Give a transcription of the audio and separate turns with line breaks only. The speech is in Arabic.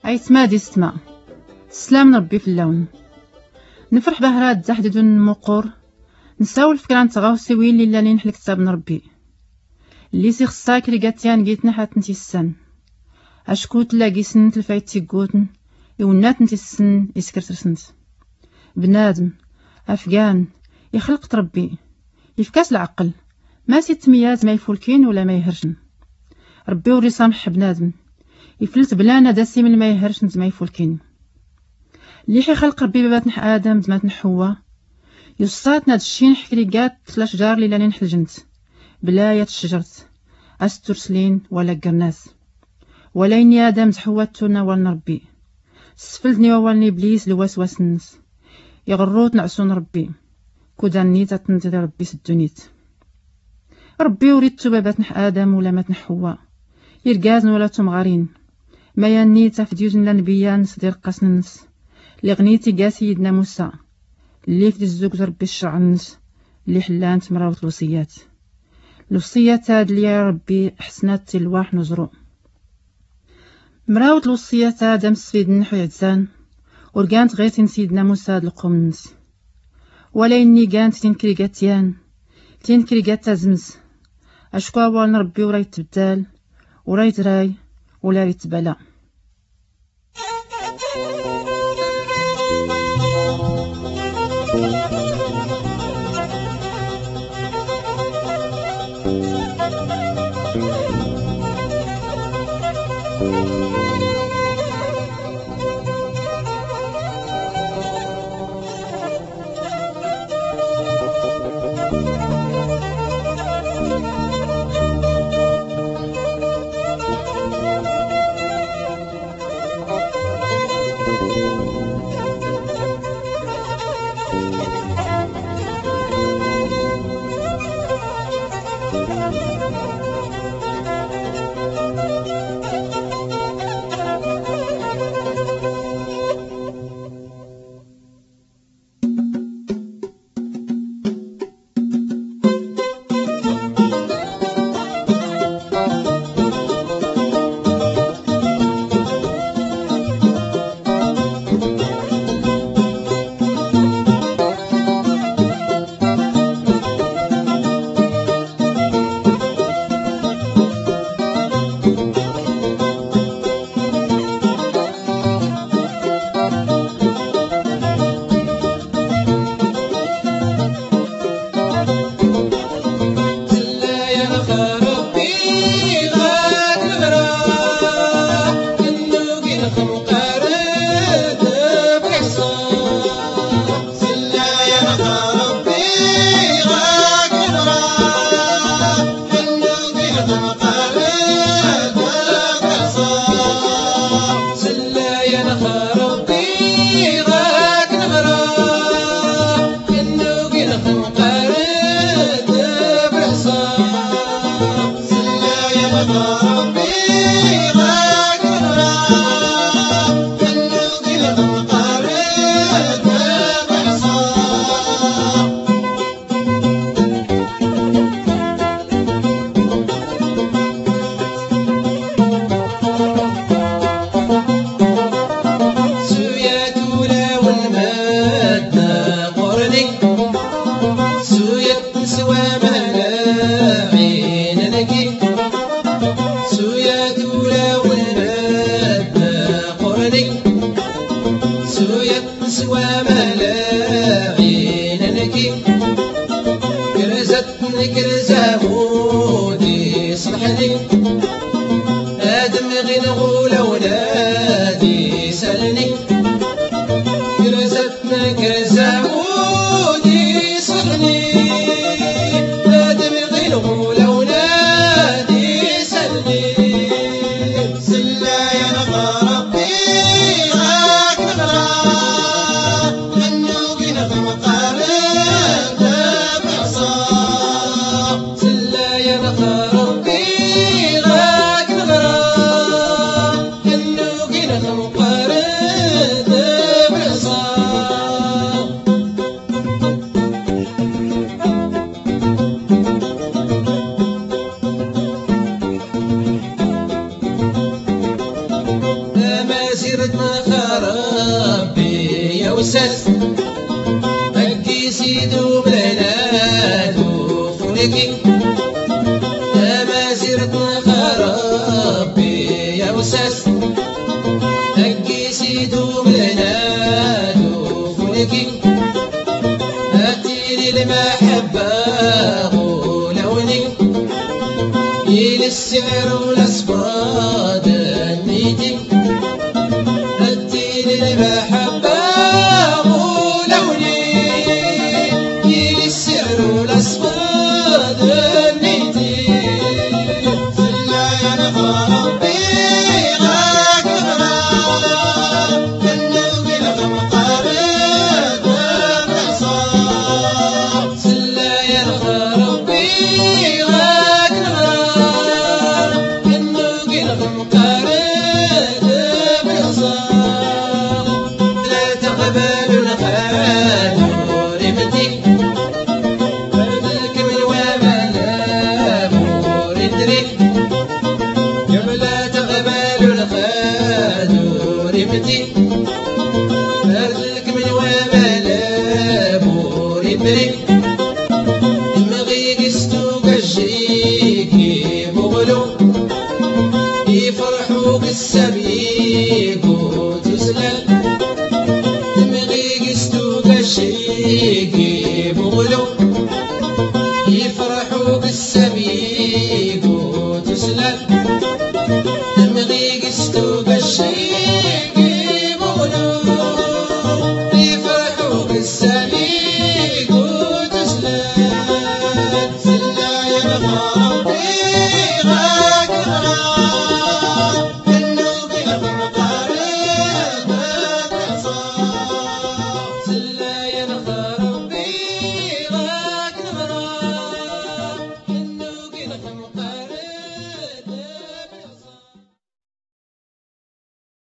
تمادي السماء تسلام ربي في اللون نفرح بهرات زحدد المقور نساول فكرة نتغاوسي وين ليلا لين نحل كتاب ربي اللي سي خصاك ريقاتيان قيتنا حات نتي السن اشكوت لاقي سنت الفايت تيقوتن يونات نتي السن يسكرت رسنت بنادم افغان يخلق ربي يفكاس العقل ما سي تمياز ما يفولكين ولا ما يهرشن ربي وري سامح بنادم يفلت بلانا داسي من ما يهرشن ما يفولكين اللي خلق ربي بابات ادم زمات حواء يصاتنا دشين حكريقات تلاش جار لي لاني نحل جنت بلاية الشجرت استرسلين ولا قرناس ولا إني آدم زحواتنا والنا ربي سفلتني ووالني إبليس لوسواس النس يغروت نعسون ربي كوداني تتنتظر ربي سدونيت ربي وريت بابات آدم ولا ما تنحوا يرقازن ولا تمغارين ما ياني تفديوزن لنبيان صدير قاسن النس اللي غنيتي قا سيدنا موسى اللي في الزوج ربي الشرع النس اللي حلان تمراوت الوصيات هاد اللي يا ربي حسنات تلواح نزرو مراوت الوصيات هاد مسفيد نحو عزان ورقانت غير سيدنا موسى هاد القوم النس ولا إني قانت تنكريقات تازمز أشكوا والنا ربي وراي تبدال وراي تراي ولا راي تبلا
وساس أكي سيدو بلادو فنكي يا ما زرت خرابي يا وساس أكي سيدو بلادو فنكي أتيني المحبة ولوني إلى السعر والأصفاد نيتي أتيني المحبة ولوني إلى السعر والأصفاد نيتي سلا يا ربي غاك غرام كنو قلغم قارد بصار سلا يا ربي غاك غرام كنو قلغم قارد بصار لا تقبل الخال ورمتي فردك من وملا موردري لا تقبل الخال ورمتي فردك من وملا موردري